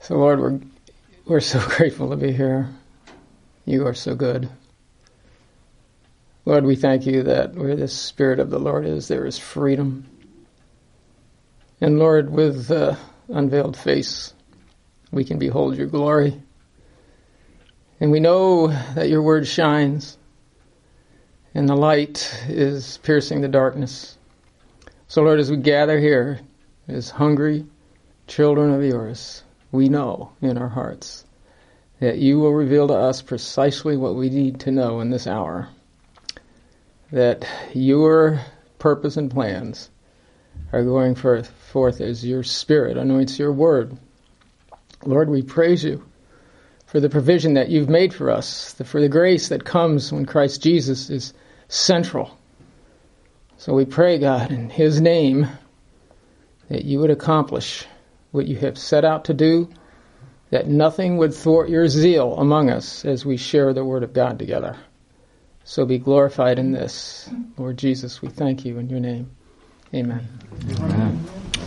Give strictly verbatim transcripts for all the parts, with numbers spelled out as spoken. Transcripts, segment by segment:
So, Lord, we're we're so grateful to be here. You are so good. Lord, we thank you that where the Spirit of the Lord is, there is freedom. And Lord, with uh, unveiled face, we can behold your glory. And we know that your word shines, and the light is piercing the darkness. So, Lord, as we gather here as hungry children of yours, we know in our hearts that you will reveal to us precisely what we need to know in this hour. That your purpose and plans are going forth, forth as your Spirit anoints your word. Lord, we praise you for the provision that you've made for us, for the grace that comes when Christ Jesus is central. So we pray, God, in his name, that you would accomplish what you have set out to do, that nothing would thwart your zeal among us as we share the word of God together. So be glorified in this. Lord Jesus, we thank you in your name. Amen. Amen.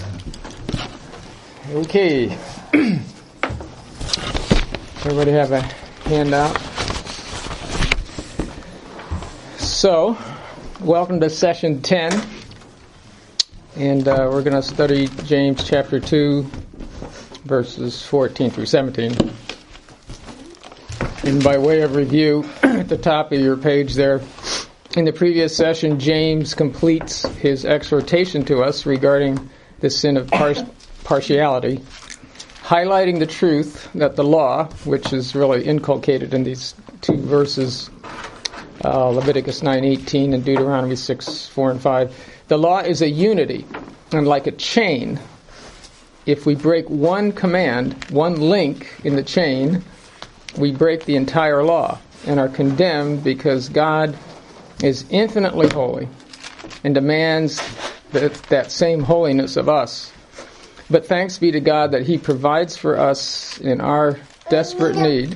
Okay. Everybody have a handout? So, welcome to session ten. And uh, we're going to study James chapter two, verses fourteen through seventeen. And by way of review, at the top of your page there, in the previous session, James completes his exhortation to us regarding the sin of par- partiality, highlighting the truth that the law, which is really inculcated in these two verses, uh, Leviticus nine eighteen and Deuteronomy six four and five, the law is a unity, and like a chain, if we break one command, one link in the chain, we break the entire law and are condemned because God is infinitely holy and demands that, that same holiness of us. But thanks be to God that he provides for us in our desperate need.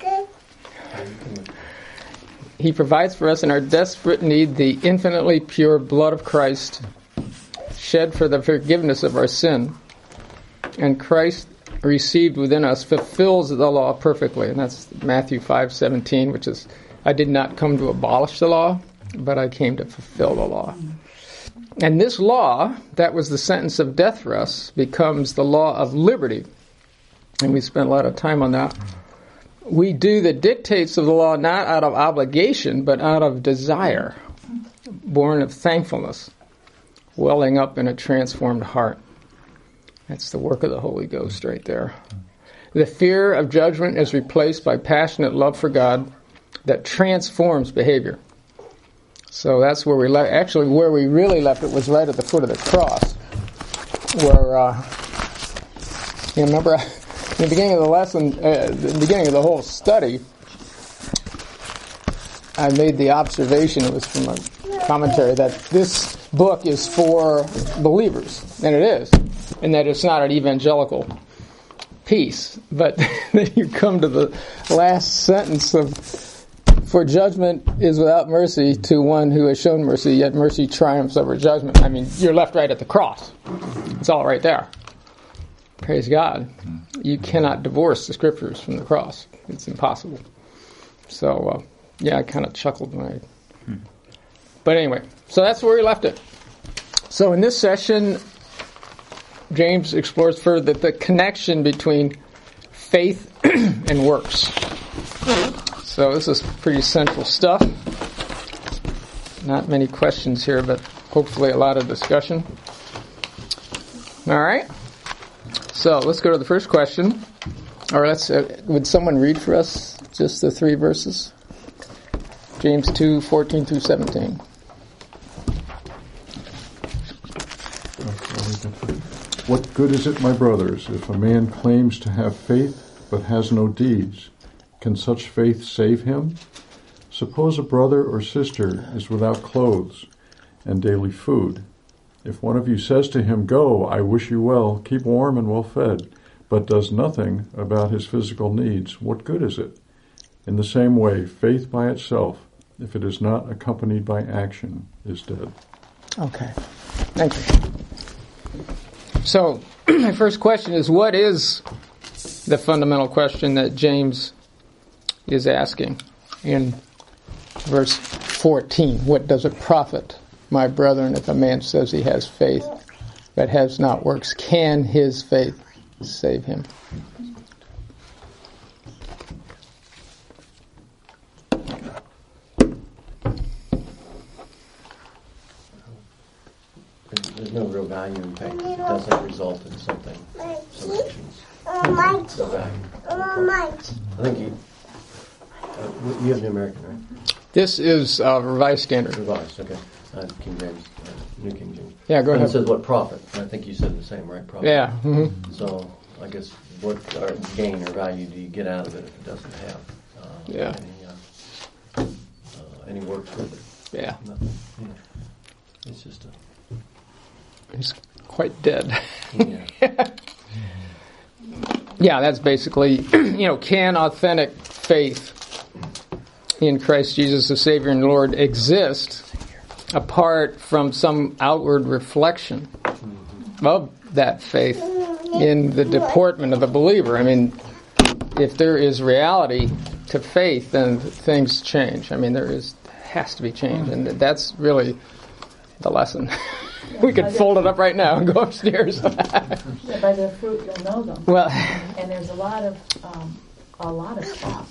He provides for us in our desperate need the infinitely pure blood of Christ shed for the forgiveness of our sin. And Christ received within us fulfills the law perfectly. And that's Matthew five seventeen, which is, I did not come to abolish the law, but I came to fulfill the law. And this law, that was the sentence of death for us, becomes the law of liberty. And we spent a lot of time on that. We do the dictates of the law not out of obligation, but out of desire, born of thankfulness, welling up in a transformed heart. That's the work of the Holy Ghost right there. The fear of judgment is replaced by passionate love for God that transforms behavior. So that's where we left. Actually, where we really left it was right at the foot of the cross, where uh, you remember in the beginning of the lesson, uh, the beginning of the whole study, I made the observation. It was from a commentary that this book is for believers, and it is, and that it's not an evangelical piece. But then you come to the last sentence of, for judgment is without mercy to one who has shown mercy, yet mercy triumphs over judgment. I mean, you're left right at the cross. It's all right there. Praise God. You cannot divorce the scriptures from the cross. It's impossible. So, uh, yeah, I kind of chuckled when I... Hmm. But anyway, so that's where we left it. So in this session, James explores further the connection between faith and works. So this is pretty central stuff. Not many questions here, but hopefully a lot of discussion. All right. So let's go to the first question. Or let's, uh, would someone read for us just the three verses? James two, fourteen through seventeen. What good is it, my brothers, if a man claims to have faith but has no deeds? Can such faith save him? Suppose a brother or sister is without clothes and daily food. If one of you says to him, "Go, I wish you well, keep warm and well fed," but does nothing about his physical needs, what good is it? In the same way, faith by itself, if it is not accompanied by action, is dead. Okay. Thank you. So, my first question is, what is the fundamental question that James is asking in verse fourteen. What does it profit, my brethren, if a man says he has faith but has not works? Can his faith save him? There's no real value in faith. It doesn't result in something, some actions. No value. I think you, uh, you have the American, right? This is uh, Revised Standard. Revised, okay. Uh, King James, uh, New King James. Yeah, go and ahead. It says what profit. I think you said the same, right? Profit. Yeah. Mm-hmm. So I guess what uh, gain or value do you get out of it if it doesn't have uh, yeah. any, uh, uh, any works with it? Yeah. Nothing. Yeah. It's just a... He's quite dead. Yeah. Yeah, that's basically, you know, can authentic faith in Christ Jesus, the Savior and Lord, exist apart from some outward reflection of that faith in the deportment of the believer? I mean, if there is reality to faith, then things change. I mean, there is has to be change, and that's really the lesson. We could fold it up right now and go upstairs. Yeah, by their fruit you'll know them. Well, and there's a lot of um, a lot of talk,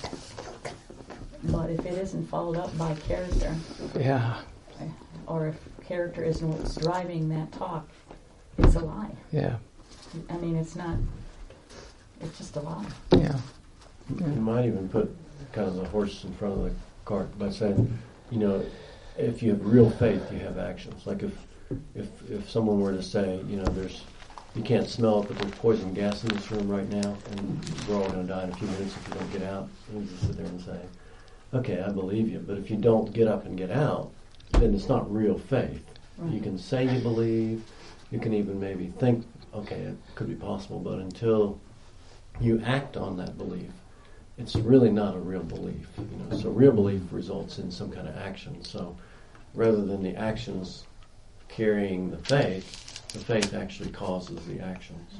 but if it isn't followed up by character, yeah, or if character isn't what's driving that talk, it's a lie. Yeah. I mean, it's not. It's just a lie. Yeah. You might even put kind of the horse in front of the cart by saying, you know, if you have real faith, you have actions. Like if if if someone were to say, you know, there's you can't smell it, but there's poison gas in this room right now, and we're all going to die in a few minutes if you don't get out. And you just sit there and say, okay, I believe you. But if you don't get up and get out, then it's not real faith. Right. You can say you believe. You can even maybe think, okay, it could be possible. But until you act on that belief, it's really not a real belief. You know, so real belief results in some kind of action. So rather than the actions carrying the faith, the faith actually causes the actions.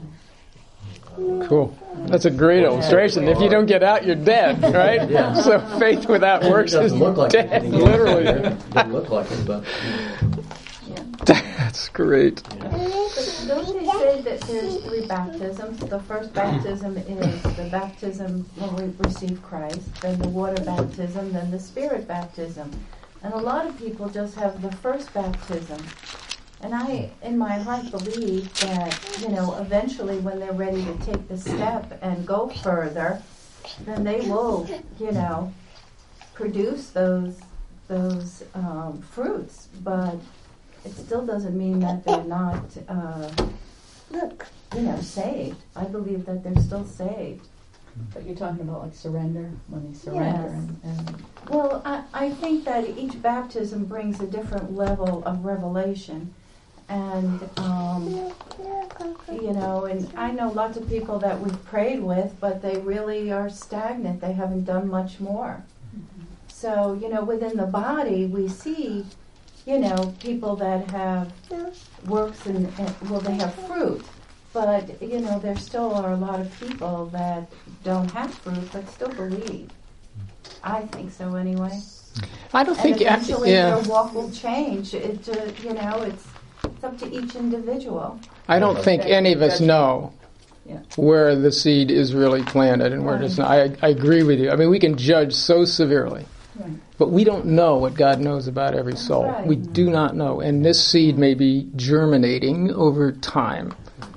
Cool. That's a great illustration. If you don't get out, you're dead, right? Yeah. So faith without works is like dead, it. literally. It doesn't look like it, but... Yeah. That's great. Yeah. Don't they say that there's three baptisms? The first baptism is the baptism when we receive Christ, then the water baptism, then the spirit baptism. And a lot of people just have the first baptism. And I, in my heart, believe that, you know, eventually when they're ready to take the step and go further, then they will, you know, produce those those um, fruits. But it still doesn't mean that they're not, uh, you know, saved. I believe that they're still saved. But you're talking about like surrender, when they surrender. Yes. And, and Well, I, I think that each baptism brings a different level of revelation. And, um, you know, and I know lots of people that we've prayed with, but they really are stagnant. They haven't done much more. Mm-hmm. So, you know, within the body, we see, you know, people that have works and, and well, they have fruit. But, you know, there still are a lot of people that don't have fruit but still believe. I think so anyway. I don't And think... eventually yeah. their walk will change. It, uh, you know, it's, it's up to each individual. I don't think any of us know Yeah. where the seed is really planted and where it is not. I, I agree with you. I mean, we can judge so severely. Right. But we don't know what God knows about every soul. Right. We do not know. And this seed may be germinating over time.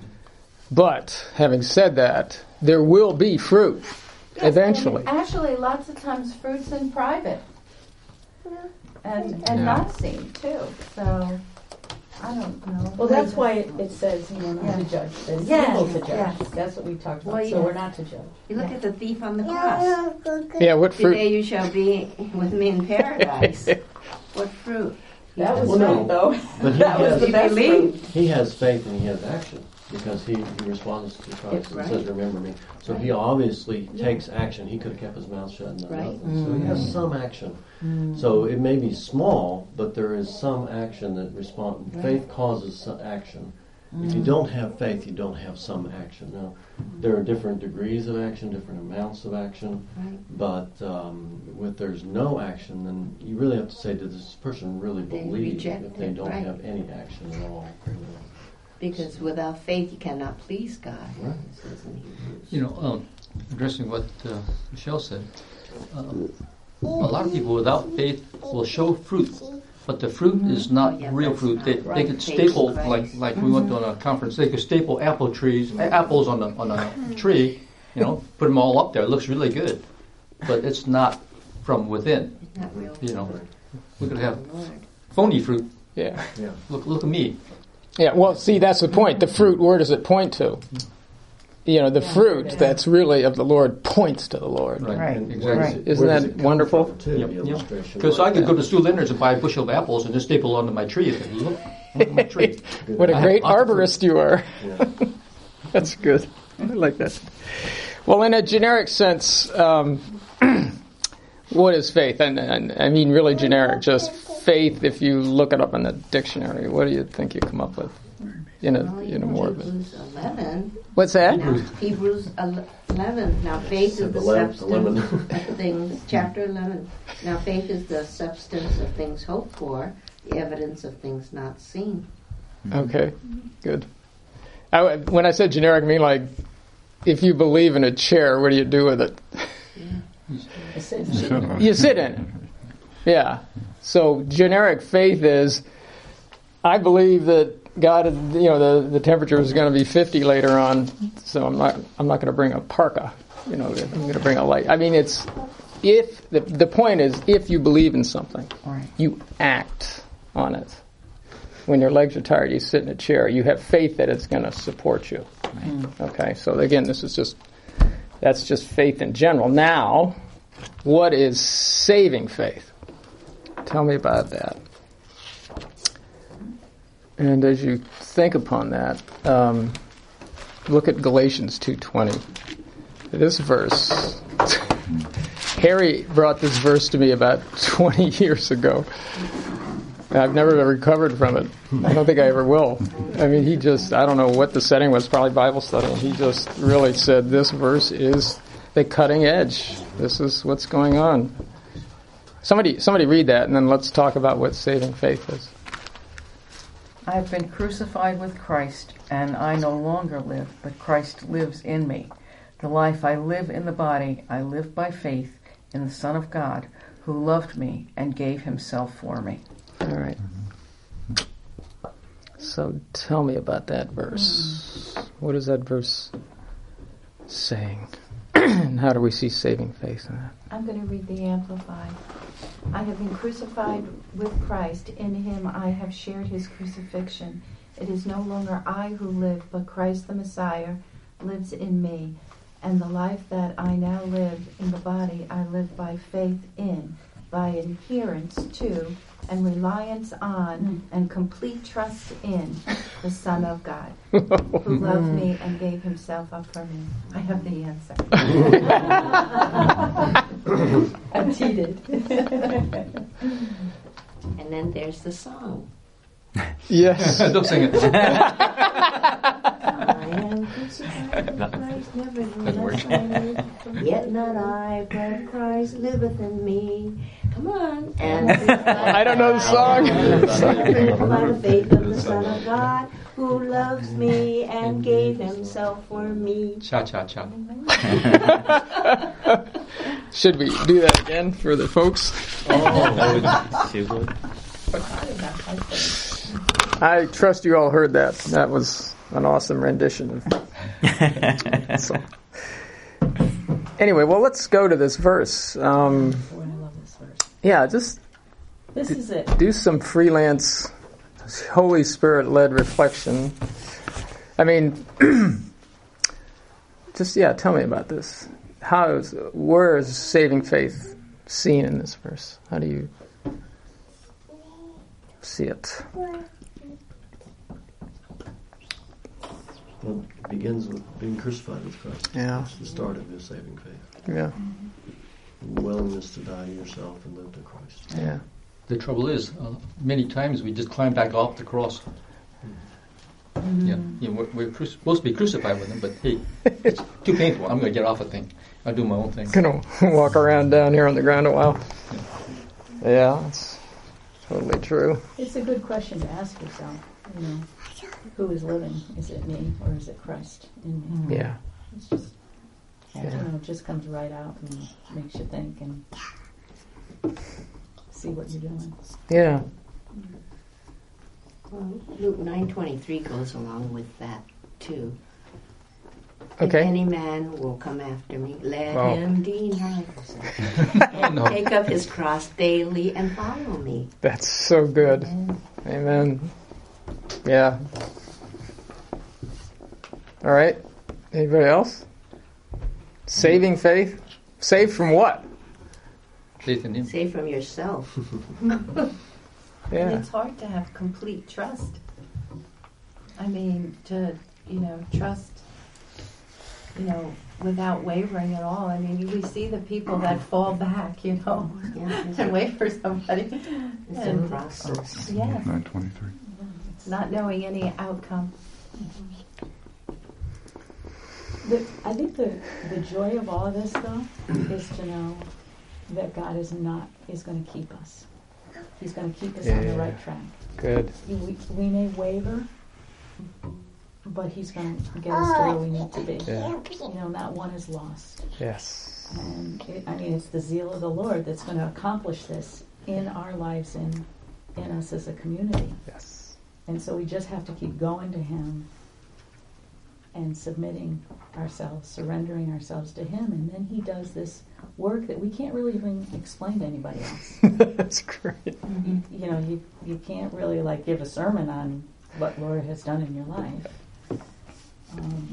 But, having said that, there will be fruit Yes, eventually. and actually, lots of times fruit's in private. And and Yeah. not seen, too. So, I don't know. Well, that's why it, it says, you know, not Yeah. to judge. That it's Yes, legal to judge. yes. That's what we talked about. Well, So yes. we're not to judge. You look at the thief on the cross. Yeah, what fruit? Today you shall be with me in paradise. What fruit? That was Well, no. right, though. But he That was has, the best fruit. he has faith and he has action because he, he responds to Christ and Right. says, remember me. So he obviously takes action. He could have kept his mouth shut and done Right. nothing. So he has some action. So it may be small, but there is some action that responds. Faith causes some action. If you don't have faith, you don't have some action. Now, there are different degrees of action, different amounts of action, Right. but um, if there's no action, then you really have to say, does this person really They believe reject if they it, don't right. have any action at all? You know? Because without faith, you cannot please God. Right. It says in Hebrews. You know, um, addressing what uh, Michelle said, uh, a lot of people without faith will show fruit, but the fruit is not Oh, yeah, real that's fruit. not They, right. they could Faith staple, in like Christ. like we went on a conference, they could staple apple trees, a- apples on a, on a tree, you know, put them all up there. It looks really good, but it's not from within. It's not real. You know, Right. we could have Lord. phony fruit. Yeah. Yeah. Look, look at me. Yeah, well, see, that's the point. The fruit, where does it point to? You know, the fruit that's really of the Lord points to the Lord. Right, Right. And exactly. where does it- Isn't where does that it come wonderful? from, too, Yep, the yep. illustration? Because I could go to Yeah. Stu Leonard's and buy a bushel of apples and just staple onto my tree. And say, look, look at my tree. What a I great have lots of arborist you are. Yeah. That's good. I like that. Well, in a generic sense, um, what is faith? And, and I mean really generic, just faith. If you look it up in the dictionary, what do you think you come up with? In a, Well, in a you more know, of a, Hebrews eleven. what's that? Now, Hebrews eleven. Now, faith Said is the the lemon- the substance lemon. of things. Chapter eleven. Now, faith is the substance of things hoped for, the evidence of things not seen. Okay, good. I, when I said generic, I mean like, if you believe in a chair, what do you do with it? You sit in it. Yeah. So generic faith is, I believe that God, you know, the, the temperature is going to be fifty later on, so I'm not I'm not going to bring a parka. You know, I'm going to bring a light. I mean, it's if the the point is if you believe in something, Right. you act on it. When your legs are tired, you sit in a chair. You have faith that it's going to support you. Okay. So again, this is just that's just faith in general. Now, what is saving faith? Tell me about that. And as you think upon that, um, look at Galatians two twenty. This verse, Harry brought this verse to me about twenty years ago. I've never recovered from it. I don't think I ever will. I mean, he just, I don't know what the setting was, probably Bible study, and he just really said this verse is the cutting edge. This is what's going on. Somebody, somebody read that, and then let's talk about what saving faith is. I have been crucified with Christ, and I no longer live, but Christ lives in me. The life I live in the body, I live by faith in the Son of God, who loved me and gave himself for me. All right. So tell me about that verse. What is that verse saying? And how do we see saving faith in that? I'm going to read the Amplified. I have been crucified with Christ. In him I have shared his crucifixion. It is no longer I who live, but Christ the Messiah lives in me. And the life that I now live in the body, I live by faith in, by adherence to, and reliance on, and complete trust in the Son of God, who loved me and gave himself up for me. I have the answer. I'm cheated. And then there's the song. Yes. Don't sing it. I am crucified with Christ, nevertheless I live. Yet not I, but Christ liveth in me. Come on. And I don't know the song. by the faith of the Son of God, who loves me and gave himself for me. Cha cha cha. Should we do that again for the folks? I trust you all heard that. That was an awesome rendition. So, anyway, well, let's go to this verse. Um, Boy, I love this verse. yeah, just This is it. do some freelance, Holy Spirit-led reflection. I mean, just, yeah, tell me about this. How is, where is saving faith seen in this verse? How do you see it? Well, it begins with being crucified with Christ. Yeah. That's the start of your saving faith. Yeah, Willingness to die to yourself and live to Christ. yeah. The trouble is, uh, many times we just climb back off the cross. Mm-hmm. Yeah, you know, we're, we're cru- supposed to be crucified with him, but hey, it's too painful. I'm going to get off the thing. I'll do my own thing. Gonna walk around down here on the ground a while. Yeah, that's totally true. It's a good question to ask yourself. You know, who is living? Is it me or is it Christ in me? Yeah. It's just, Yeah. you know, it just comes right out and makes you think and see what you're doing. Yeah. Well, Luke nine twenty-three goes along with that too. Okay. If any man will come after me, let Oh. him deny himself and No. take up his cross daily and follow me. That's so good. Amen. Yeah. All right. Anybody else? Saving faith? Saved from what? Faith in him. Say from yourself. Yeah. And it's hard to have complete trust. I mean, to, you know, trust, you know, without wavering at all. I mean, we see the people that fall back, you know, Yeah, it's, and wait for somebody. it's a And, process. yes, nine twenty-three. not knowing any outcome. The, I think the, the joy of all of this, though, is to know that God is not, is going to keep us. He's going to keep us on the Yeah. right track. Good. We, we may waver, but He's going to get us to where we need to be. Yeah. You know, not one is lost. Yes. And it, I mean, it's the zeal of the Lord that's going to accomplish this in our lives and in us as a community. Yes. And so we just have to keep going to Him and submitting ourselves, surrendering ourselves to Him, and then He does this work that we can't really even explain to anybody else. That's great. You, you know, you you can't really like give a sermon on what Lord has done in your life. Um,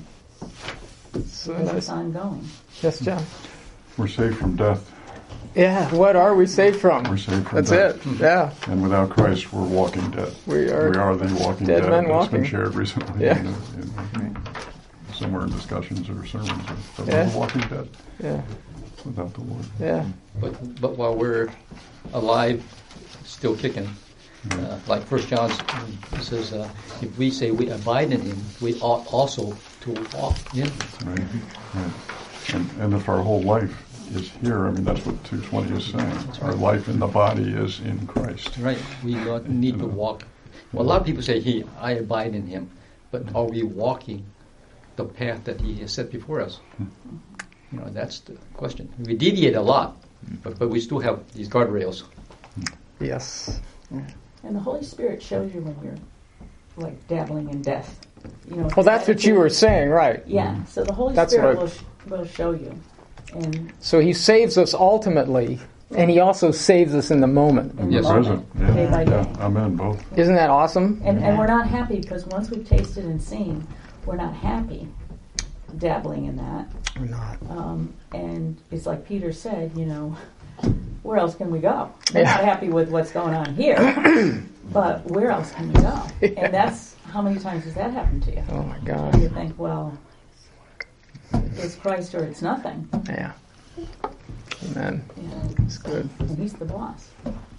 So because nice. it's ongoing. Yes, John. We're saved from death. Yeah. What are we saved from? We're saved from That's death. it. Yeah. And without Christ, we're walking dead. We are. we are the walking dead dead. men It's walking. been shared recently Yeah. in, in, somewhere in discussions or sermons. But Yeah. we're walking dead Yeah. without the Lord. Yeah. But but while we're alive, still kicking, uh, like First John says, uh, if we say we abide in Him, we ought also to walk in Him. Right. Right. And, and if our whole life is here, I mean, that's what two twenty is saying. Our life in the body is in Christ. Right? We don't need to walk. Well, a lot of people say, "He, I abide in Him," but are we walking the path that He has set before us? You know, that's the question. We deviate a lot, but but we still have these guardrails. Yes. And the Holy Spirit shows you when you're like dabbling in death. You know. Well, that's what you were saying, right? Yeah. So the Holy That's Spirit what I- will sh- will show you, and So He saves us ultimately, and He also saves us in the moment. in Yes. the moment, Present. Yeah. day by day. Yeah. Amen. Both. Isn't that awesome? And, and we're not happy because once we've tasted and seen, we're not happy dabbling in that. Or not. Um, and it's like Peter said, you know, where else can we go? We're Yeah. not happy with what's going on here, but where else can we go? Yeah. And that's, how many times has that happened to you? Oh my And God. you think, well, it's Christ or it's nothing. Yeah. Amen. You know, It's good. and He's the boss.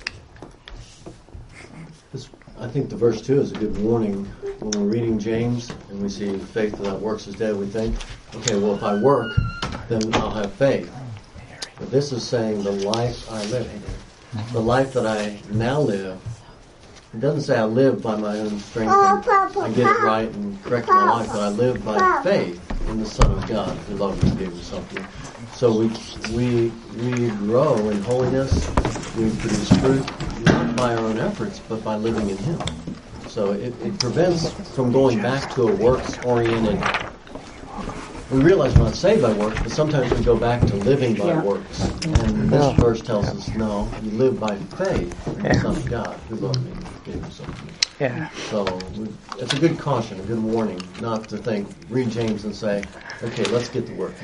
This, I think the verse two is a good warning. When we're reading James and we see faith without works is dead, we think, okay, well, if I work, then I'll have faith. But this is saying the life I live, the life that I now live, it doesn't say I live by my own strength and I get it right and correct my life, but I live by faith in the Son of God who loved me and gave Himself to me. So we we we grow in holiness, we produce fruit, not by our own efforts, but by living in Him. So it, it prevents from going back to a works-oriented. We realize we're not saved by works, but sometimes we go back to living by Yeah. works. And this Yeah. verse tells us, no, you live by faith in the Yeah. Son of God who loved me and gave Himself to me. Yeah. So we, it's a good caution, a good warning, not to think, read James and say, okay, let's get to work.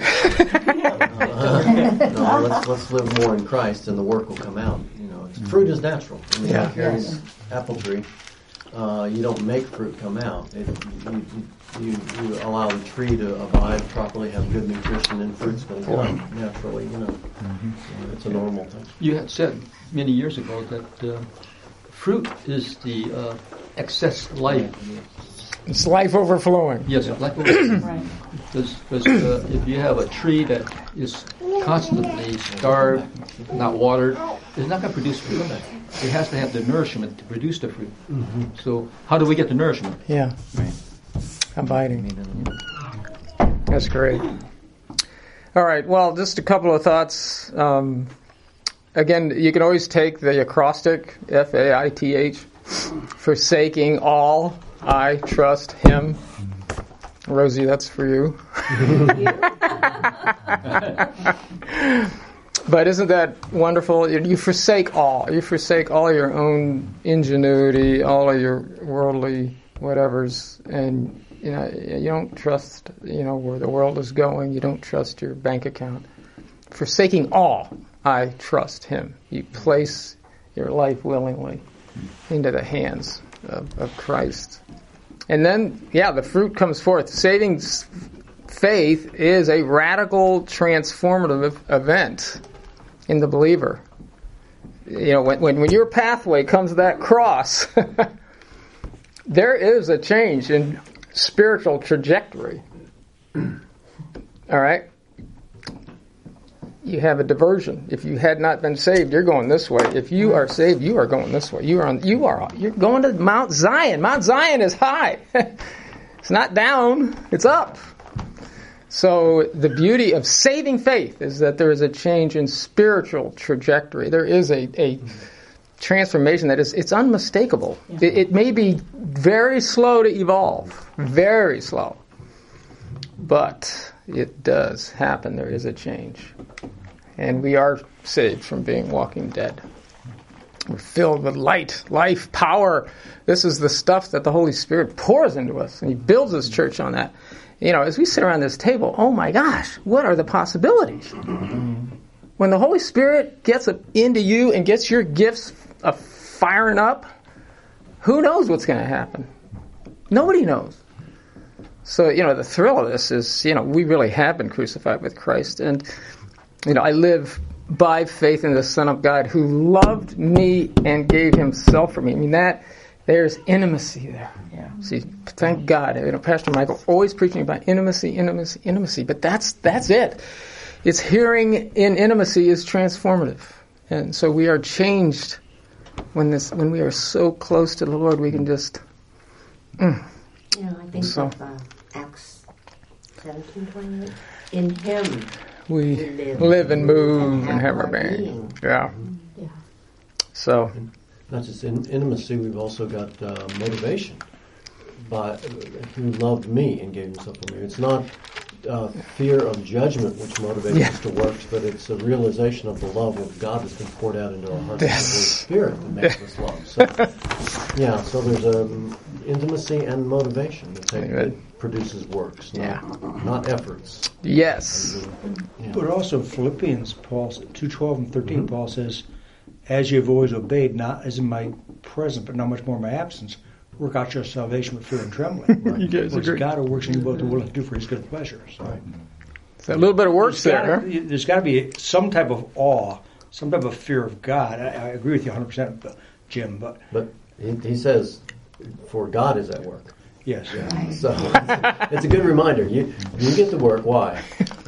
Uh, no, let's let's live more in Christ, and the work will come out. You know, it's, fruit is natural. I mean, Yeah. like Harry's Yes. apple tree. Uh, you don't make fruit come out. It, you, you, you allow the tree to abide properly, have good nutrition, and fruit's going to come naturally. You know, So it's a normal thing. You had said many years ago that uh, fruit is the uh, excess life It's life overflowing. Yes, life overflowing. Right. Because uh, if you have a tree that is constantly starved, not watered, it's not going to produce fruit. It has to have the nourishment to produce the fruit. Mm-hmm. So how do we get the nourishment? Yeah. Abiding. That's great. All right. Well, just a couple of thoughts. Um, again, you can always take the acrostic, F A I T H, forsaking all, I trust Him. Rosie, that's for you. But isn't that wonderful? You forsake all. You forsake all your own ingenuity, all of your worldly whatevers, and you know you don't trust you know where the world is going. You don't trust your bank account. Forsaking all, I trust Him. You place your life willingly into the hands of, of Christ. And then, yeah, the fruit comes forth. Saving faith is a radical, transformative event in the believer. You know, when, when, when your pathway comes to that cross, there is a change in spiritual trajectory. All right? You have a diversion. If you had not been saved, you're going this way. If you are saved, you are going this way. You are on, you are you're going to Mount Zion. Mount Zion is high. It's not down, it's up. So the beauty of saving faith is that there is a change in spiritual trajectory. There is a, a transformation that is it's unmistakable. Yeah. It, it may be very slow to evolve, very slow, but it does happen. There is a change. And we are saved from being walking dead. We're filled with light, life, power. This is the stuff that the Holy Spirit pours into us, and He builds His church on that. You know, as we sit around this table, oh my gosh, what are the possibilities? When the Holy Spirit gets into you and gets your gifts uh, firing up, who knows what's going to happen? Nobody knows. So, you know, the thrill of this is, you know, we really have been crucified with Christ. And, you know, I live by faith in the Son of God who loved me and gave Himself for me. I mean, that, there's intimacy there. Yeah. See, thank God. You know, Pastor Michael always preaching about intimacy, intimacy, intimacy. But that's that's it. It's hearing in intimacy is transformative. And so we are changed when this when we are so close to the Lord, we can just... Mm. You know, I think So. of uh, Acts seventeen twenty-eight. In Him We we live, live and move and have our being. being. Yeah. Yeah. So, Not just in intimacy, we've also got uh, motivation. By who loved me and gave Himself for me. It's not uh, fear of judgment which motivates Yeah. us to work, but it's a realization of the love of God that's been poured out into our hearts by the Holy Spirit that makes us love. So, yeah, so there's um, intimacy and motivation that, take, that produces works, not, Yeah. not efforts. yes. Yeah. But also Philippians, Paul two twelve and thirteen, Mhm. Paul says, "As you have always obeyed, not as in my presence, but not much more in my absence, work out your salvation with fear and trembling." Right. You guys For it's agree? God who works in you both to will and to do for His good pleasure. So Right. So a little bit of works there's there. gotta, there's got to be some type of awe, some type of fear of God. I, I agree with you one hundred percent, Jim. But But he, he says, for God is at work. yes, So it's, it's a good reminder. You you get to work. Why?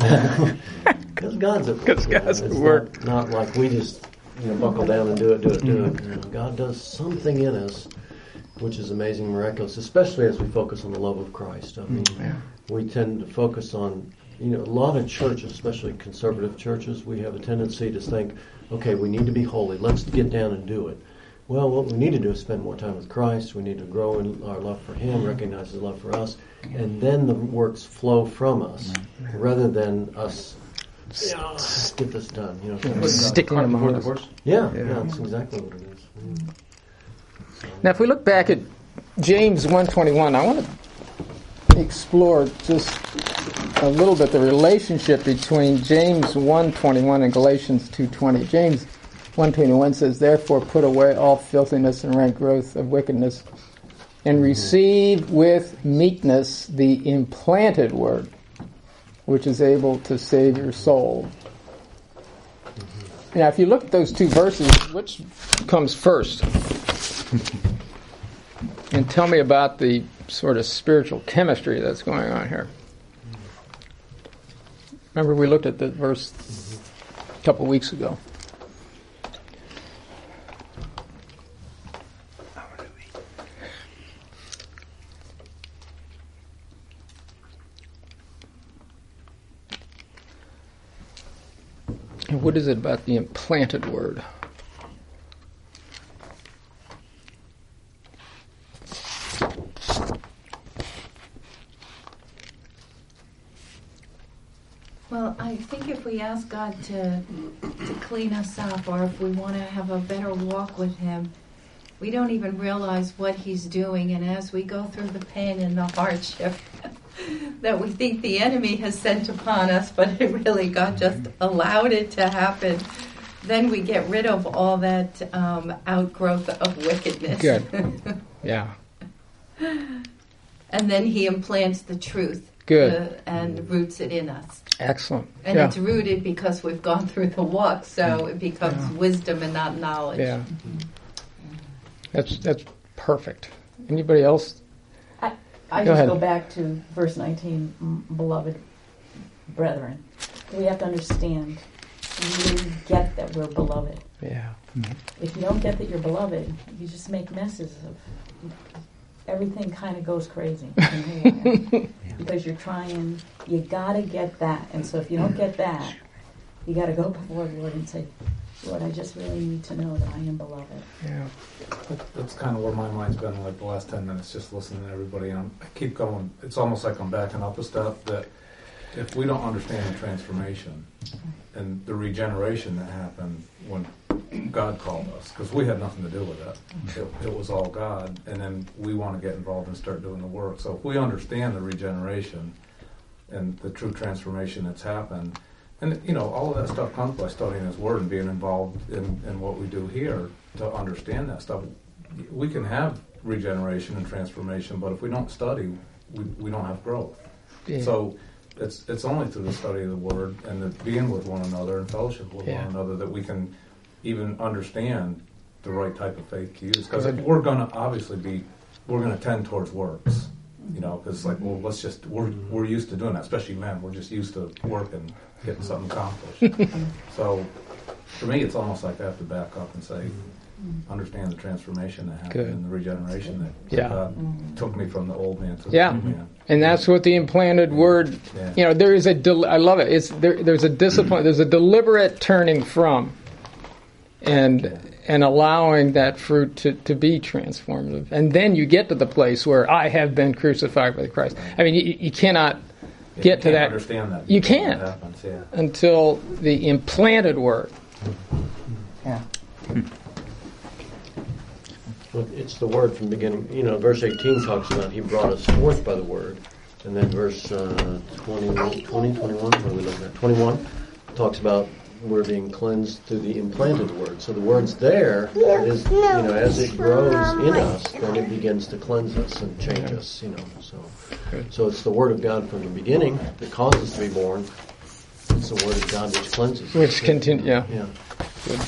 Because God's at work. 'Cause you know. God's at It's work. Not, not like we just you know buckle down and do it, do it, do it. You know, God does something in us, which is amazing, miraculous. Especially as we focus on the love of Christ. I mean, we tend to focus on you know a lot of churches, especially conservative churches. We have a tendency to think, okay, we need to be holy. Let's get down and do it. Well, what we need to do is spend more time with Christ. We need to grow in our love for Him, recognize His love for us, and then the works flow from us, rather than us. Yeah, let's get this done. You know, Sticking them before on the us. horse. yeah, yeah, that's exactly what it is. Mm. Now, if we look back at James one twenty-one, I want to explore just a little bit the relationship between James one twenty-one and Galatians two twenty. James one twenty-one says, "Therefore put away all filthiness and rank growth of wickedness, and receive with meekness the implanted word, which is able to save your soul." Now, if you look at those two verses, which comes first? and tell me about the sort of spiritual chemistry that's going on here. Remember we looked at the verse a couple of weeks ago. And what is it about the implanted word? Well, I think if we ask God to to clean us up, or if we want to have a better walk with Him, we don't even realize what He's doing. And as we go through the pain and the hardship that we think the enemy has sent upon us, but it really God just allowed it to happen, then we get rid of all that um, outgrowth of wickedness. Good. Yeah. And then He implants the truth. Good. Uh, and roots it in us. Excellent. And yeah. it's rooted because we've gone through the walk, so it becomes Yeah. wisdom and not knowledge. Yeah. That's that's perfect. Anybody else? I, I Go just ahead. go back to verse nineteen, m- beloved brethren. We have to understand, we really get that we're beloved. Yeah. If you don't get that you're beloved, you just make messes of everything. Kind of goes crazy in here. Because you're trying, you gotta get that. And so if you don't get that, you gotta go before the Lord and say, Lord, I just really need to know that I am beloved. Yeah. That- That's kind of where my mind's been like the last ten minutes, just listening to everybody. And I'm, I keep going. It's almost like I'm backing up a step. That if we don't understand the transformation and the regeneration that happened when God called us, because we had nothing to do with it. it. It was all God, and then we want to get involved and start doing the work. So if we understand the regeneration and the true transformation that's happened, and you know, all of that stuff comes by studying His Word and being involved in, in what we do here to understand that stuff. We can have regeneration and transformation, but if we don't study, we, we don't have growth. Yeah. So it's it's only through the study of the Word and the being with one another and fellowship with Yeah. one another that we can even understand the right type of faith to use. Because Good. we're going to obviously be, we're going to tend towards works. You know, because like, well, let's just, we're, we're used to doing that, especially men. We're just used to working, getting something accomplished. So for me, it's almost like I have to back up and say, understand the transformation that happened Good. and the regeneration that Yeah. God took me from the old man to the Yeah. new man. And that's what the implanted word, Yeah. you know, there is a, del- I love it. It's there, there's a discipline, there's a deliberate turning from and and allowing that fruit to, to be transformative. And then you get to the place where I have been crucified with Christ. I mean, you, you cannot Yeah, get you to can't that. understand that. You before it can't. happens, yeah. Until the implanted word. Yeah. Well, it's the word from the beginning. You know, verse eighteen talks about He brought us forth by the word. And then verse uh, twenty, twenty, twenty-one, what are we looking at? twenty-one talks about we're being cleansed through the implanted word. So the word's there. It is, you know, as it grows in us, then it begins to cleanse us and change us, you know. So, so it's the word of God from the beginning that caused us to be born. It's the word of God which cleanses us. Which continue, yeah. Yeah. Good.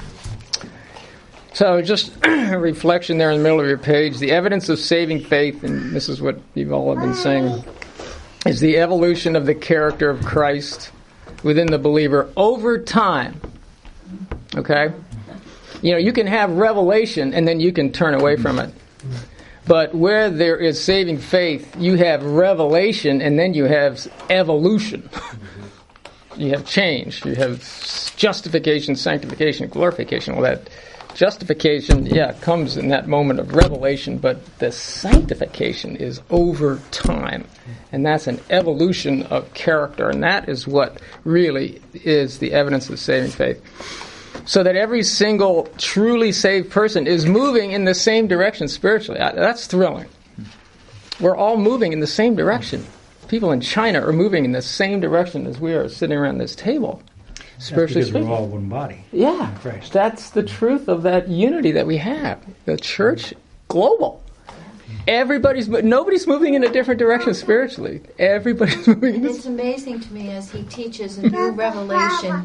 So just a reflection there in the middle of your page. The evidence of saving faith, and this is what you've all been saying, is the evolution of the character of Christ within the believer over time. Okay? You know, you can have revelation and then you can turn away from it. But where there is saving faith, you have revelation and then you have evolution. You have change. You have justification, sanctification, glorification. Well, that justification, yeah, comes in that moment of revelation, but the sanctification is over time. And that's an evolution of character, and that is what really is the evidence of saving faith. So that every single truly saved person is moving in the same direction spiritually. That's thrilling. We're all moving in the same direction. People in China are moving in the same direction as we are sitting around this table. Spiritually That's because speaking. we're all one body. Yeah, Christ. that's the truth of that unity that we have. The church, global. Everybody's, but nobody's moving in a different direction spiritually. Everybody's moving in And this. it's amazing to me as He teaches and through revelation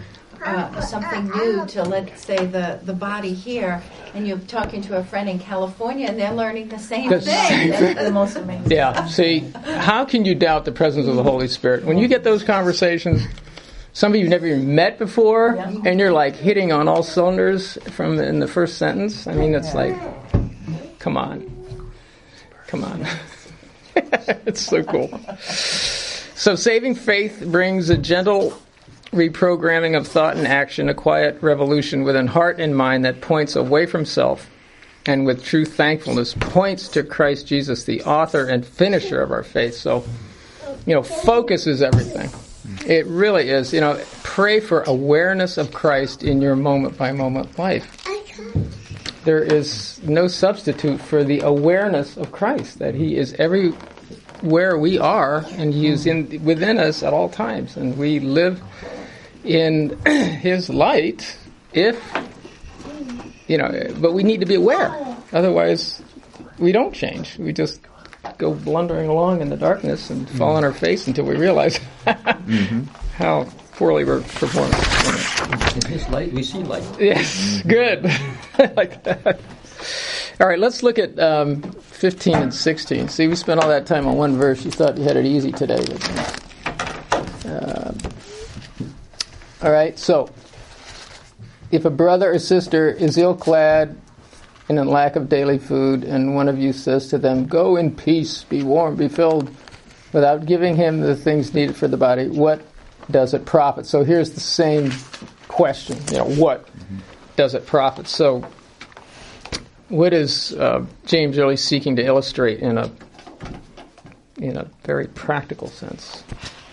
uh, something new to, let's say, the, the body here, and you're talking to a friend in California, and they're learning the same That's- thing. That's the most amazing. Yeah, see, how can you doubt the presence of the Holy Spirit? When you get those conversations, somebody you've never even met before, Yeah. and you're like hitting on all cylinders from in the first sentence, I mean, it's like, come on. Come on. It's so cool. So saving faith brings a gentle reprogramming of thought and action, a quiet revolution within heart and mind that points away from self, and with true thankfulness points to Christ Jesus, the author and finisher of our faith. So, you know, focus is everything. It really is. You know, pray for awareness of Christ in your moment-by-moment life. There is no substitute for the awareness of Christ, that He is everywhere we are, and He is in within us at all times, and we live in His light. If you know, but we need to be aware. Otherwise, we don't change. We just go blundering along in the darkness and fall mm-hmm. on our face until we realize mm-hmm. how poorly we're performing. In His light, we see light. Yes, good. I like that. All right, let's look at um, fifteen and sixteen. See, we spent all that time on one verse. You thought you had it easy today. But, uh, all right, so if a brother or sister is ill-clad and in lack of daily food, and one of you says to them, "Go in peace, be warm, be filled," without giving him the things needed for the body, what does it profit? So here's the same question. You know, what mm-hmm. does it profit? So what is uh, James really seeking to illustrate in a in a very practical sense?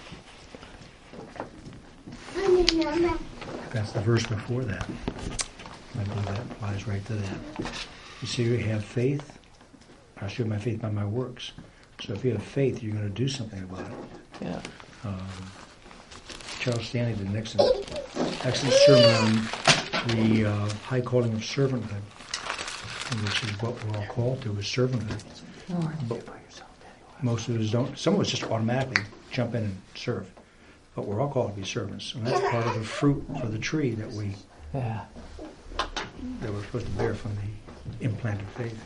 That's the verse before that. I believe that applies right to that. You see, you have faith. I show my faith by my works. So if you have faith, you're going to do something about it. Yeah. Um, Charles Stanley did an excellent, excellent sermon on the uh, high calling of servanthood, which is what we're all called to, is servanthood. Oh. But most of us don't. Some of us just automatically jump in and serve. But we're all called to be servants, and that's part of the fruit for the tree that we yeah. that we're supposed to bear from the implanted faith.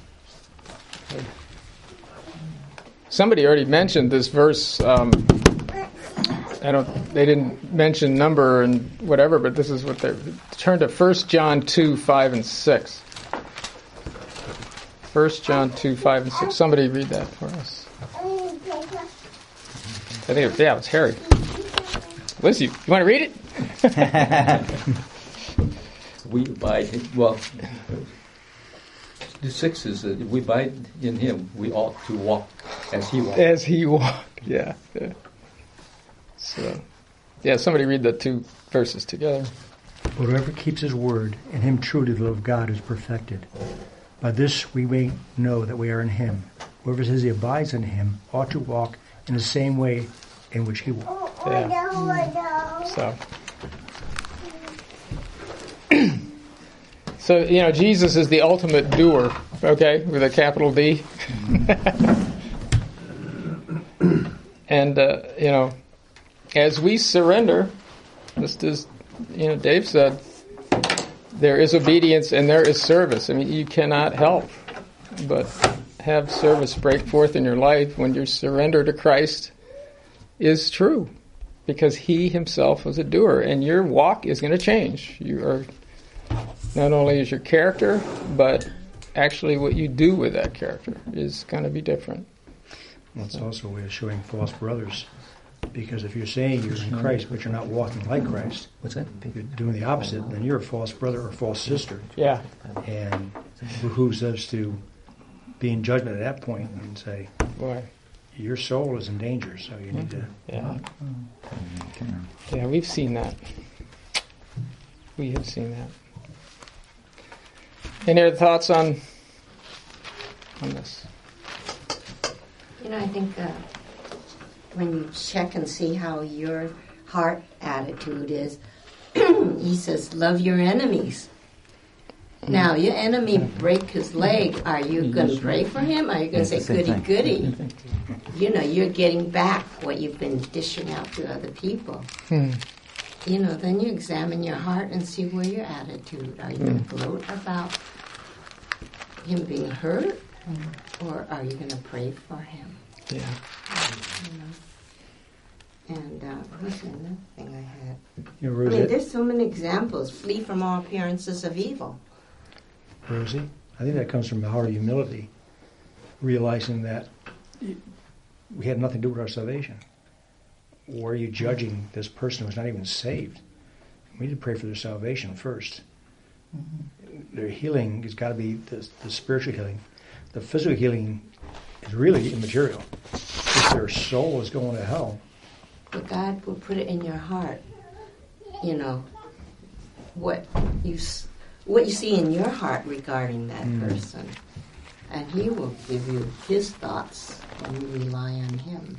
Somebody already mentioned this verse. Um, I don't. They didn't mention number and whatever, but this is what they turn to. First John two five and six. First John two five and six. Somebody read that for us. I think it, yeah, it's Harry. Liz, you, you want to read it? We abide in, well, the six is that we abide in Him. We ought to walk as He walked. As He walked, yeah. yeah. So, yeah, somebody read the two verses together. But whoever keeps His word, in him truly the love of God is perfected. By this we may know that we are in Him. Whoever says he abides in Him ought to walk in the same way in which He walked. Yeah. So, so you know, Jesus is the ultimate doer. Okay, with a capital D. And uh, you know, as we surrender, just as you know, Dave said, there is obedience and there is service. I mean, you cannot help but have service break forth in your life when your surrender to Christ is true, because He Himself was a doer, and your walk is going to change. You are not only is your character, but actually what you do with that character is going to be different. Well, it's also a way of showing false brothers, because if you're saying you're in Christ but you're not walking like Christ, what's that? You're doing the opposite, then you're a false brother or false sister. Yeah, and it behooves us to be in judgment at that point and say, boy, your soul is in danger, so you need to... Yeah. Yeah, we've seen that. We have seen that. Any other thoughts on on this? You know, I think uh, when you check and see how your heart attitude is, He says, love your enemies. Now, your enemy break his leg. Are you going to pray for him? Are you going to say, goody, goody? You know, you're getting back what you've been dishing out to other people. Hmm. you know, then you examine your heart and see where your attitude. Are you going to gloat about him being hurt, or are you going to pray for him? Yeah. You know? And uh, what's another thing I had? You know, I mean, Rosie, there's so many examples. Flee from all appearances of evil. Rosie, I think that comes from the heart of humility, realizing that we had nothing to do with our salvation. Or are you judging this person who's not even saved? We need to pray for their salvation first. Mm-hmm. Their healing has got to be the, the spiritual healing. The physical healing is really immaterial. If their soul is going to hell. But God will put it in your heart, you know, what you what you see in your heart regarding that mm. person. And he will give you his thoughts when you rely on him.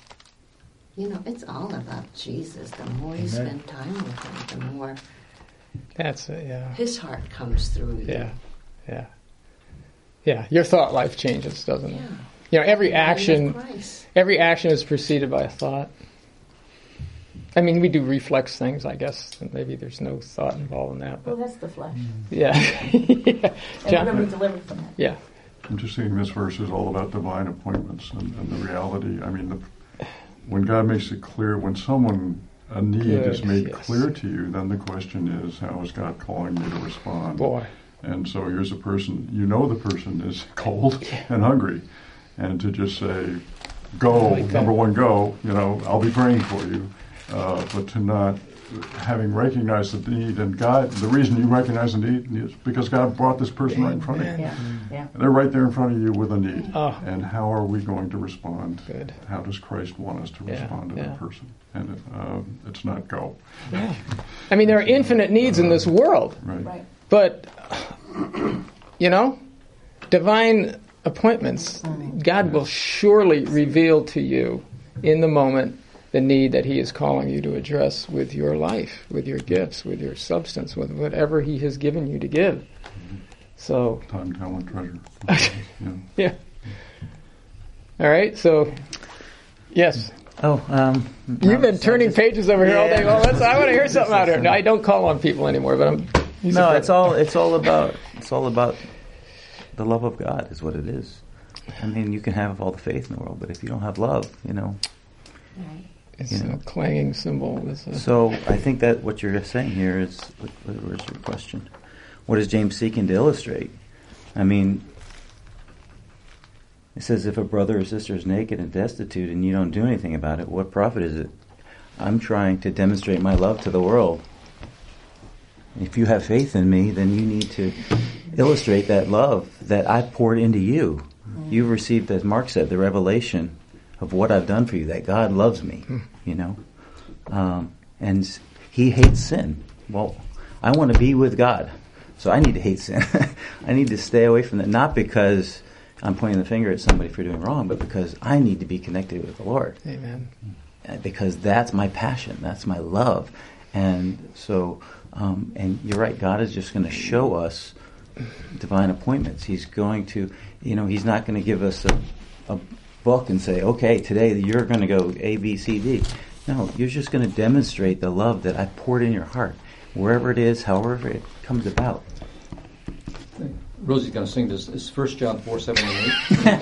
You know, it's all about Jesus. The more you Amen. Spend time with him, the more That's it, yeah. his heart comes through you. Yeah, yeah. Yeah, your thought life changes, doesn't it? Yeah. You know, every action, every action is preceded by a thought. I mean, we do reflex things, I guess, and maybe there's no thought involved in that. But well, that's the flesh. Yeah. yeah. And John, we're going to be delivered from that. Yeah. I'm just saying this verse is all about divine appointments and, and the reality. I mean, the, when God makes it clear, when someone, a need Good, is made yes. clear to you, then the question is, how is God calling you to respond? Boy. And so here's a person, you know the person is cold yeah. and hungry. And to just say, go, like number one, go, you know, I'll be praying for you. Uh, but to not, having recognized the need, and God, the reason you recognize the need is because God brought this person right in front of you. Yeah. Yeah. They're right there in front of you with a need. Oh. And how are we going to respond? Good. How does Christ want us to yeah. respond to yeah. that person? And it, uh, it's not go. Yeah. I mean, there are infinite needs uh, in this world. Right. right. But, you know, divine appointments, God will surely reveal to you in the moment the need that he is calling you to address with your life, with your gifts, with your substance, with whatever he has given you to give. Mm-hmm. So time, talent, treasure. yeah. yeah. All right. So, yes. Oh, um, you've been turning pages over here yeah. all day. Well, let's, I want to hear something out here. No, I don't call on people anymore, but I'm. No, it's all. It's all about. It's all about the love of God, is what it is. I mean, you can have all the faith in the world, but if you don't have love, you know. Right. It's you know. a clanging cymbal. A so I think that what you're saying here is, what, where's your question? What is James seeking to illustrate? I mean, it says if a brother or sister is naked and destitute and you don't do anything about it, what profit is it? I'm trying to demonstrate my love to the world. If you have faith in me, then you need to illustrate that love that I poured into you. Mm-hmm. You've received, as Mark said, the revelation of what I've done for you, that God loves me, you know. Um, and he hates sin. Well, I want to be with God, so I need to hate sin. I need to stay away from that, not because I'm pointing the finger at somebody for doing wrong, but because I need to be connected with the Lord. Amen. Because that's my passion, that's my love. And so, um, and you're right, God is just going to show us divine appointments. He's going to, you know, he's not going to give us a, a book and say, okay, today you're going to go A, B, C, D. No, you're just going to demonstrate the love that I poured in your heart, wherever it is, however it comes about. Rosie's going to sing this. It's First John four, seven, and eight.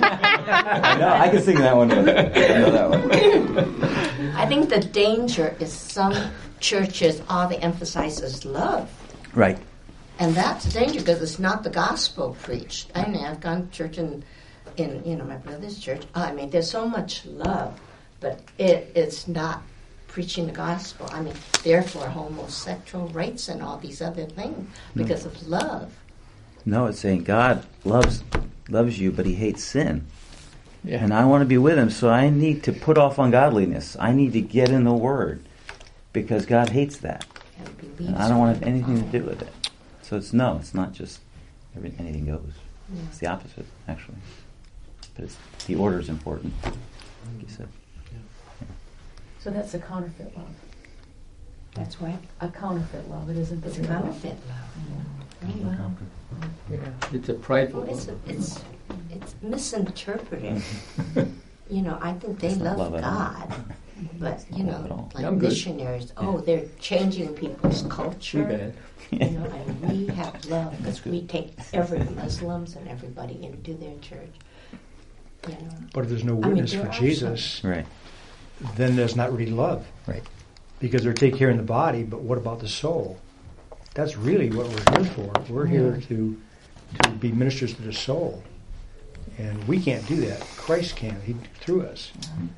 I know, I can sing that one. I know that one. I think the danger is some churches, all they emphasize is love. Right. And that's a danger because it's not the gospel preached. I mean, I've gone to church in, in you know, my brother's church. I mean, there's so much love, but it it's not preaching the gospel. I mean, therefore, homosexual rights and all these other things because no. of love. No, it's saying God loves loves you, but he hates sin. Yeah. And I want to be with him, so I need to put off ungodliness. I need to get in the Word because God hates that. And I don't want to have anything to do with it. So it's no, it's not just every, anything goes. Yeah. It's the opposite, actually. But it's, the order is important, like you said. Yeah. Yeah. So that's a counterfeit love. That's what? A counterfeit love. It isn't the it's real counterfeit love. love. Oh, wow. Yeah. It's a prideful well, it's, love. It's, it's misinterpreted. You know, I think they love, love God. But, you know, like I'm good. missionaries, oh, they're changing people's Too culture. bad. You know, and we have love because we take every Muslims and everybody into their church. You know. But if there's no I mean, witness there for are Jesus, Right. then there's not really love. Right. Because they're taking care of the body, but what about the soul? That's really what we're here for. We're here to to be ministers to the soul. And we can't do that. Christ can, he through us.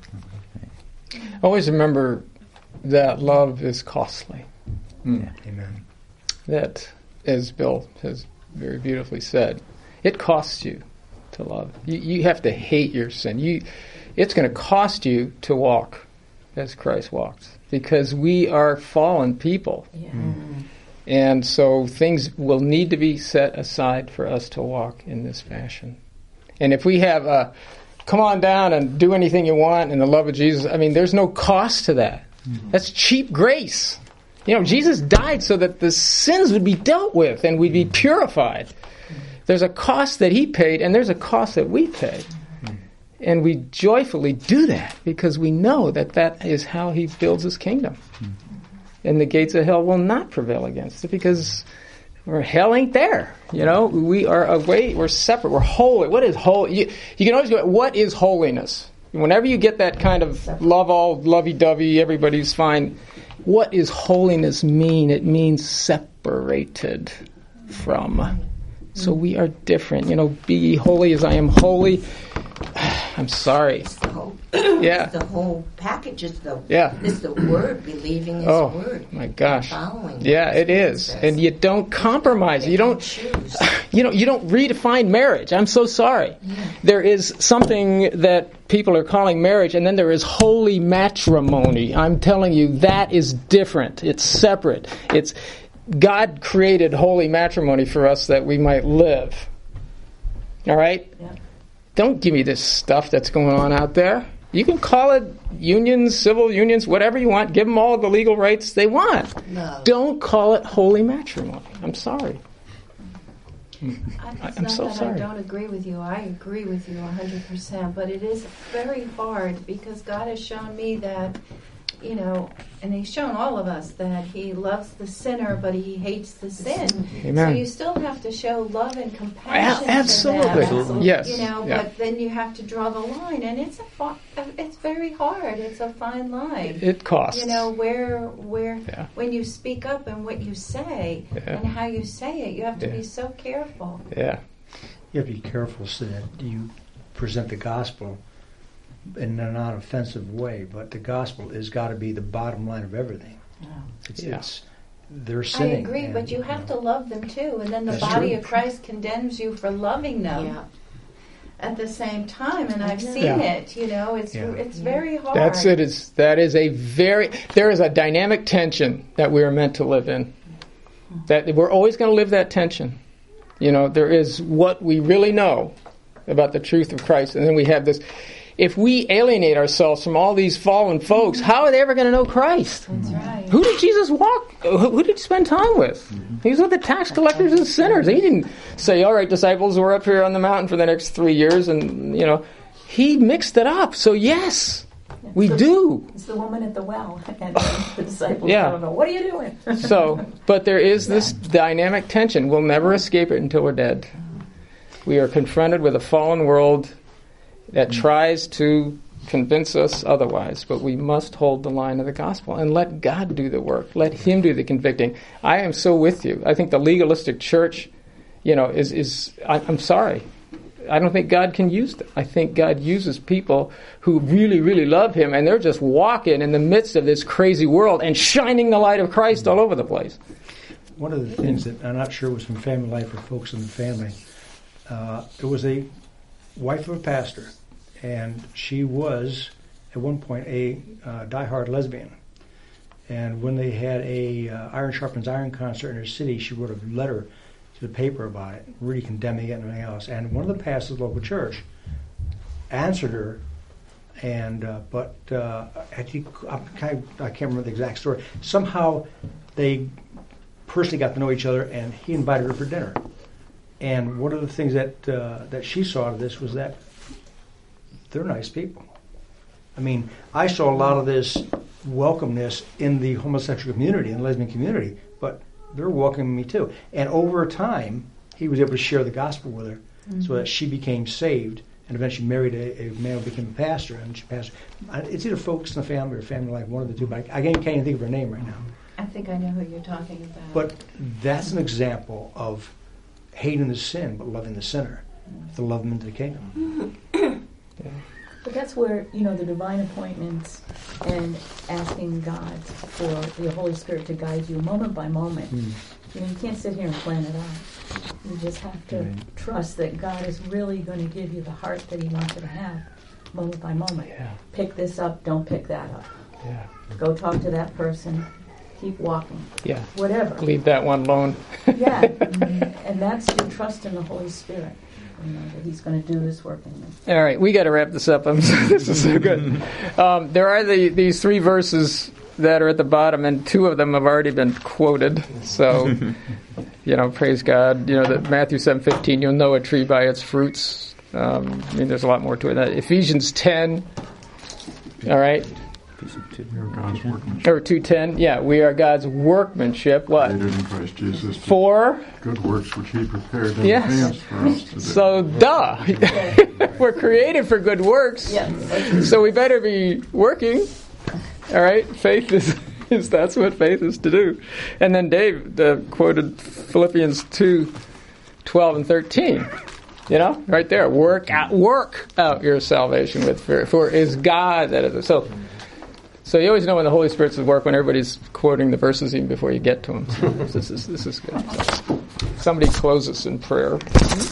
Always remember that love is costly. Mm. Amen. That, as Bill has very beautifully said, it costs you to love. You, you have to hate your sin. You, it's going to cost you to walk as Christ walked, because we are fallen people. Yeah. Mm. And so things will need to be set aside for us to walk in this fashion. And if we have a, come on down and do anything you want in the love of Jesus, I mean, there's no cost to that. Mm. That's cheap grace. You know, Jesus died so that the sins would be dealt with and we'd be purified. There's a cost that he paid, and there's a cost that we pay. And we joyfully do that because we know that that is how he builds his kingdom. And the gates of hell will not prevail against it, because we're, hell ain't there. You know, we are away, we're separate, we're holy. What is holy? You, you can always go, what is holiness? Whenever you get that kind of love all, lovey-dovey, everybody's fine, what does holiness mean? It means separated from. So we are different. You know, be ye holy as I am holy. I'm sorry. It's the whole, yeah. It's the whole package. Is the yeah. It's the word, believing his oh, word. My gosh. Following. Yeah, it is. And you don't compromise. You, you don't. Choose. You know, you don't redefine marriage. I'm so sorry. Yeah. There is something that people are calling marriage, and then there is holy matrimony. I'm telling you, that is different. It's separate. It's God created holy matrimony for us that we might live. All right? Yeah. Don't give me this stuff that's going on out there. You can call it unions, civil unions, whatever you want. Give them all the legal rights they want. No. Don't call it holy matrimony. I'm sorry. I, it's I'm not so that sorry. I don't agree with you. I agree with you one hundred percent. But it is very hard because God has shown me that, you know, and he's shown all of us that he loves the sinner, but he hates the sin. Amen. So you still have to show love and compassion. A- absolutely. To them, yes. You know, yeah. but then you have to draw the line, and it's a fi- it's very hard. It's a fine line. It costs. You know, where where yeah. when you speak up and what you say yeah. and how you say it, you have to yeah. be so careful. Yeah. You have to be careful so that you present the gospel in a non-offensive way, but the gospel has got to be the bottom line of everything. Yeah. It's, Yeah. it's they're sinning. I agree, and, but you have know. to love them too, and then the That's body true. of Christ condemns you for loving them Yeah. at the same time. And I've seen Yeah. it. You know, it's Yeah. it's very hard. That's it. Is that is a very there is a dynamic tension that we are meant to live in. That we're always going to live that tension. You know, there is what we really know about the truth of Christ, and then we have this. If we alienate ourselves from all these fallen folks, how are they ever going to know Christ? That's right. Who did Jesus walk? Who who did he spend time with? He was with the tax collectors and sinners. He didn't say, "All right, disciples, we're up here on the mountain for the next three years," and you know, he mixed it up. So yes, we so do. It's the woman at the well, and the disciples Yeah. don't know. What are you doing? So, but there is this dynamic tension. We'll never escape it until we're dead. We are confronted with a fallen world that tries to convince us otherwise, but we must hold the line of the gospel and let God do the work. Let him do the convicting. I am so with you. I think the legalistic church, you know, is, is I, I'm sorry. I don't think God can use them. I think God uses people who really, really love him, and they're just walking in the midst of this crazy world and shining the light of Christ all over the place. One of the things that I'm not sure was from family life or folks in the family, uh, there was a wife of a pastor, and she was, at one point, a uh, diehard lesbian. And when they had a uh, Iron Sharpens Iron concert in her city, she wrote a letter to the paper about it, really condemning it and everything else. And one of the pastors of the local church answered her, and uh, but uh, I, think, I, kind of, I can't remember the exact story. Somehow they personally got to know each other, and he invited her for dinner. And one of the things that uh, that she saw out of this was that they're nice people. I mean, I saw a lot of this welcomeness in the homosexual community and lesbian community, but they're welcoming me too. And over time, he was able to share the gospel with her, mm-hmm. so that she became saved and eventually married a, a man who became a pastor. And she passed. It's either folks in the family or family life, one of the two. But I, I can't even think of her name right now. I think I know who you're talking about. But that's an example of hating the sin but loving the sinner, to love them into the kingdom. Yeah. But that's where, you know, the divine appointments and asking God for the Holy Spirit to guide you moment by moment. Mm. You know, you can't sit here and plan it out. You just have to right. trust that God is really going to give you the heart that he wants you to have moment by moment. Yeah. Pick this up, don't pick that up. Yeah. Go talk to that person. Keep walking. Yeah. Whatever. Leave that one alone. Yeah. Mm-hmm. And that's your trust in the Holy Spirit. You know, that he's going to do this work in me. All right, we got to wrap this up. I'm this is so good. Um, there are the, these three verses that are at the bottom, and two of them have already been quoted. So, you know, praise God. You know, that Matthew seven fifteen, you'll know a tree by its fruits. Um, I mean, there's a lot more to it. That Ephesians ten. All right. God's workmanship. Or two ten, yeah, we are God's workmanship. What? Created in Christ Jesus for good works which He prepared in yes. advance for us to do. So, duh, we're created for good works. Yes. So we better be working. All right, faith is, is that's what faith is to do. And then Dave uh, quoted Philippians two twelve and thirteen. You know, right there, work out, work out your salvation with fear. For is God that is so. So you always know when the Holy Spirit's at work when everybody's quoting the verses even before you get to them. So this is this is good. Somebody close us in prayer.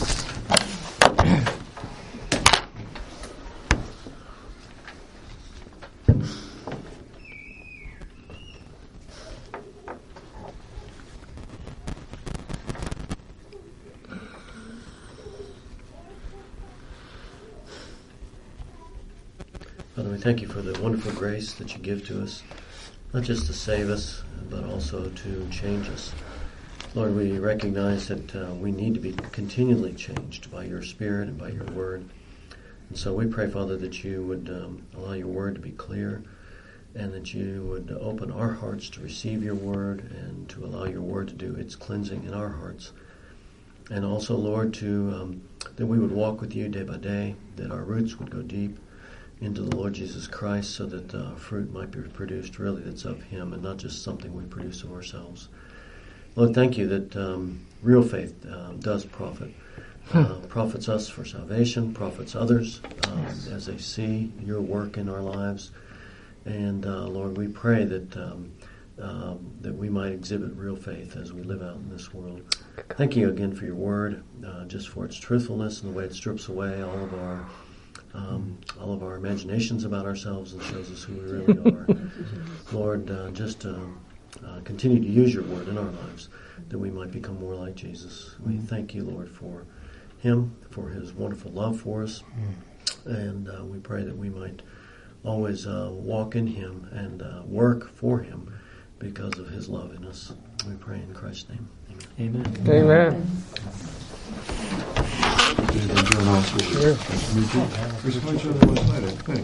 Father, we thank you for the wonderful grace that you give to us, not just to save us, but also to change us. Lord, we recognize that uh, we need to be continually changed by your Spirit and by your Word. And so we pray, Father, that you would um, allow your Word to be clear, and that you would open our hearts to receive your Word and to allow your Word to do its cleansing in our hearts. And also, Lord, to um, that we would walk with you day by day, that our roots would go deep into the Lord Jesus Christ, so that uh, fruit might be produced really that's of him and not just something we produce of ourselves. Lord, thank you that um, real faith uh, does profit. Uh, profits us for salvation, profits others um, yes. as they see your work in our lives. And uh, Lord, we pray that um, um, that we might exhibit real faith as we live out in this world. Thank you again for your word, uh, just for its truthfulness and the way it strips away all of our Um, all of our imaginations about ourselves and shows us who we really are. Lord, uh, just uh, uh, continue to use your word in our lives that we might become more like Jesus. We thank you, Lord, for him, for his wonderful love for us. And uh, we pray that we might always uh, walk in him and uh, work for him because of his love in us. We pray in Christ's name. Amen. Amen. Amen. Sure. We saw each other last night, I think.